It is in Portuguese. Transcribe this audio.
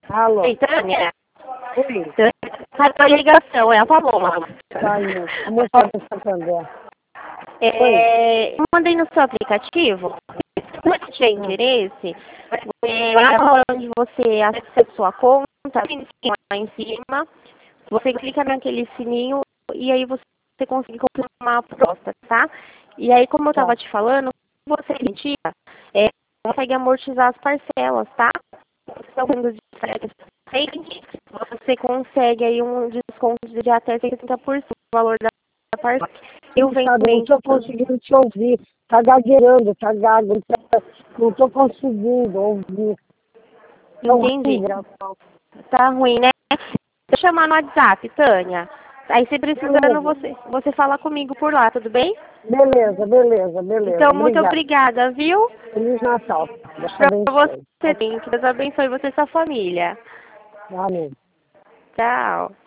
Alô? Ei, Tânia. Oi. Caiu a ligação, é a Paloma. Caiu. A moça do Santander. Eu mandei no seu aplicativo. Se você tiver interesse, lá onde você acessa a sua conta, lá em cima, você clica naquele sininho e aí você consegue confirmar a proposta, tá? E aí, como eu estava te falando, se você sentir, consegue amortizar as parcelas, tá? Então, quando você consegue aí um desconto de até 60% do valor da parcela. Eu venho Não estou conseguindo te ouvir. Tá gagueirando, tá gago. Não estou conseguindo ouvir. Entendi. Tá ruim, né? Vou chamar no WhatsApp, Tânia. Aí, se precisando, você fala comigo por lá, tudo bem? Beleza, beleza, beleza. Então, muito obrigada, viu? Feliz Natal. Pra você, que Deus abençoe você e sua família. Amém. Tchau.